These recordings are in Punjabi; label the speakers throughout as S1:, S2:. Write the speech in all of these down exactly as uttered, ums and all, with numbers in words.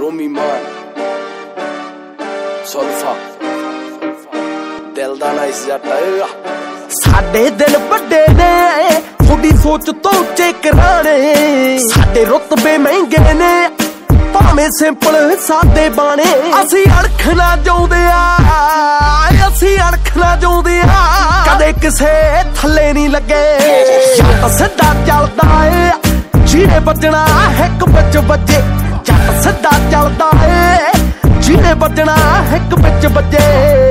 S1: Tommy Man Solfa ਦਿਲ ਦਾ ਨਾ ਇਸ ਜੱਟ
S2: ਸਾਡੇ ਦਿਲ ਵੱਡੇ ਨੇ ਥੋੜੀ ਸੋਚ ਤੋਂ ਉੱਚੇ ਕਰਾਣੇ ਸਾਡੇ ਰੁਤਬੇ ਮਹਿੰਗੇ ਨੇ ਭਾਵੇਂ ਸਿੰਪਲ ਸਾਦੇ ਬਾਣੇ ਅਸੀਂ ਅਣਖ ਨਾ ਜਾਉਂਦੇ ਆ ਅਸੀਂ ਅਣਖ ਨਾ ਜਾਉਂਦੇ ਆ ਕਦੇ ਕਿਸੇ ਥੱਲੇ ਨਹੀਂ ਲੱਗੇ ਜੱਟ ਸਿੱਧਾ ਚੱਲਦਾ ਏ ਜਿਹਨੇ ਵੱਜਣਾ ਇੱਕ ਵਿੱਚ ਵੱਜੇ ਜੱਟ ਸਿੱਧਾ ਚੱਲਦਾ ਏ ਜਿਹਨੇ ਵੱਜਣਾ ਇੱਕ ਵਿੱਚ ਵੱਜੇ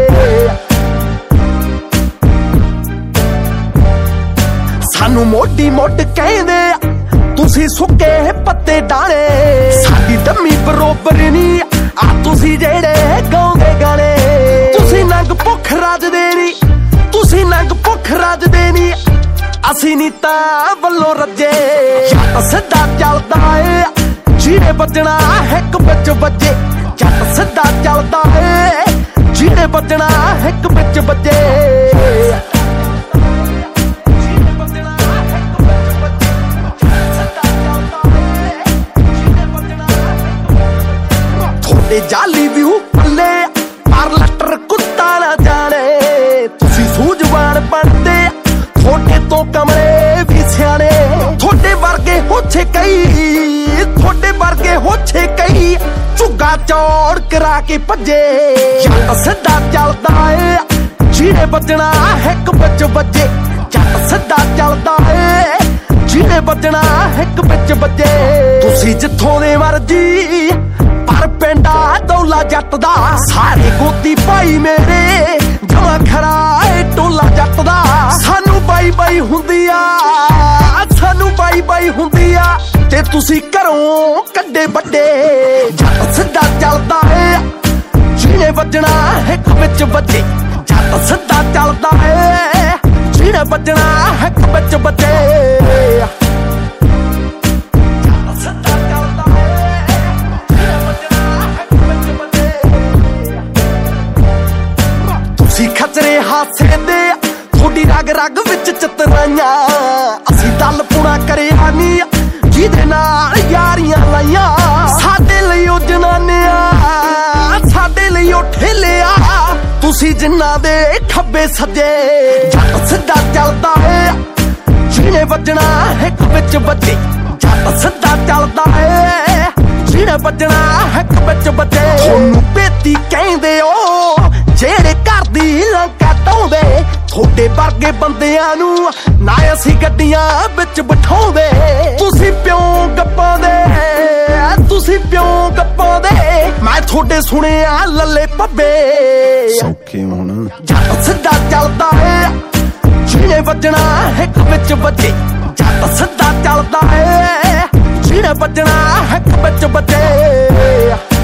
S2: ਸਾਨੂੰ ਮੋਢੀ ਮੁੱਢ ਕਹਿੰਦੇ ਤੁਸੀਂ ਸੁੱਕੇ ਪੱਤੇ ਡਾਲੇ ਸਾਡੀ ਡੰਮੀ ਬਰੋਬਰ ਨਹੀਂ ਆ ਤੁਸੀਂ ਜਿਹੜੇ ਗਾਉਂਦੇ ਗਾਣੇ ਤੁਸੀਂ ਨੰਗ ਭੁੱਖ ਰੱਜਦੇ ਨਹੀਂ ਤੁਸੀਂ ਨੰਗ ਭੁੱਖ ਰੱਜਦੇ ਨਹੀਂ ਅਸੀਂ ਨੀ ਤਾਂ ਵੱਲੋਂ ਰੱਜੇ ਜੱਟ ਸਿੱਧਾ ਚੱਲਦਾ ਏ ਜਿਹਨੇ ਵੱਜਣਾ ਇੱਕ ਵਿੱਚ ਵੱਜੇ ਜੱਟ ਸਿੱਧਾ ਚੱਲਦਾ ਏ ਜਿਹਨੇ ਵੱਜਣਾ ਇੱਕ ਵਿੱਚ ਵੱਜੇ ਤੁਹਾਡੇ ਜਾਲੀ ਵਿਊ ਪੱਲੇ ਪਰ ਲੱਟਰ ਕੁੱਤਾ ਨਾ ਜਾਣੇ ਤੁਸੀਂ ਸੂਝਵਾਨ ਬਣਦੇ ਤੁਹਾਡੇ ਤੋਂ ਕਮਲੇ ਵੀ ਸਿਆਣੇ ਤੁਹਾਡੇ ਵਰਗੇ ਹੋਛੇ ਕਈ ਤੁਹਾਡੇ ਵਰਗੇ ਹੋਛੇ ਕਈ ਝੁੱਗਾ ਚੌੜ ਕਰਾ ਕੇ ਭੱਜੇ ਜੱਟ ਸਿੱਧਾ ਚੱਲਦਾ ਏ ਜਿਹਨੇ ਵੱਜਣਾ ਇੱਕ ਵਿੱਚ ਵੱਜੇ ਜੱਟ ਸਿੱਧਾ ਚੱਲਦਾ ਏ ਜਿਹਨੇ ਵੱਜਣਾ ਇੱਕ ਵਿੱਚ ਵੱਜੇ ਤੁਸੀਂ ਜਿੱਥੋਂ ਦੇ ਮਰਜੀ ਪਰ ਪਿੰਡਾ ਦੌਲਾ ਜੱਟ ਦਾ ਸਾਰੇ ਗੋਤੀ ਭਾਈ ਮੇਰੇ ਜਮਾ ਖਰਾ ਏ ਟੋਲਾ ਜੱਟ ਦਾ ਸਾਨੂੰ ਬਾਈ ਬਾਈ ਹੁੰਦੀ ਆ ਸਾਨੂੰ ਬਾਈ ਬਾਈ ਹੁੰਦੀ ਆ ਤੇ ਤੁਸੀਂ ਘਰੋਂ ਕੱਢੇ ਵੱਡੇ ਜੱਟ ਸਿੱਧਾ ਚੱਲਦਾ ਏ ਜਿਹਨੇ ਵੱਜਣਾ ਇੱਕ ਵਿੱਚ ਵੱਜੇ ਜੱਟ ਸਿੱਧਾ ਚੱਲਦਾ ਏ ਜਿਹਨੇ ਵੱਜਣਾ ਇੱਕ ਵਿੱਚ ਵੱਜੇ ਖਚਰੇ ਹਾਸੇ ਦੇ ਥੋੜੀ ਰਗ ਰਗ ਵਿੱਚ ਚਤਰਾਈਆਂ ਅਸੀਂ ਦਲ ਪੁਣਾ ਕਰਿਆ ਨੀ ਜਿਹਦੇ ਨਾਲ ਯਾਰੀਆਂ ਲਾਈਆਂ ਸਾਡੇ ਲਈ ਉਹ ਜਨਾਨਿਆਂ ਸਾਡੇ ਲਈ ਉਹ ਠੇਲਿਆ ਤੁਸੀਂ ਜਿੰਨਾ ਦੇ ਖੱਬੇ ਸੱਜੇ ਜੱਟ ਸਿੱਧਾ ਚੱਲਦਾ ਏ ਜਿਹਨੇ ਵੱਜਣਾ ਇੱਕ ਵਿੱਚ ਵੱਜੇ ਜੱਟ ਸਿੱਧਾ ਚੱਲਦਾ ਏ ਜਿਹਨੇ ਵੱਜਣਾ ਇੱਕ ਵਿੱਚ ਵੱਜੇ ਤੁਹਾਨੂੰ ਪੇਤੀ ਕਹਿੰਦੇ ਓ ਜਿਹੜੇ ਘਰ ਦੀ ਲੰਕਾ ਢਾਉਂਦੇ ਤੁਹਾਡੇ ਵਰਗੇ ਬੰਦਿਆਂ ਨੂੰ ਨਾ ਅਸੀਂ ਗੱਡੀਆਂ ਵਿੱਚ ਬਿਠਾਉਂਦੇ ਤੁਸੀਂ ਪਿਓ ਗੱਪਾਂ ਦੇ ਤੁਸੀਂ ਪਿਓ ਗੱਪਾਂ ਦੇ ਮੈਂ ਤੁਹਾਡੇ ਸੁਣਿਆ ਲੱਲੇ ਪੱਬੇ
S1: ਸੌਖੇ ਹੁਣ
S2: ਜੱਟ ਸਿੱਧਾ ਚੱਲਦਾ ਏ ਜਿਹਨੇ ਵੱਜਣਾ ਇੱਕ ਵਿੱਚ ਵੱਜੇ ਜੱਟ ਸਿੱਧਾ ਚੱਲਦਾ ਏ ਜਿਹਨੇ ਵੱਜਣਾ ਇੱਕ ਵਿੱਚ ਵੱਜੇ